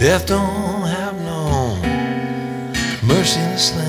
Death don't have no mercy in the slam.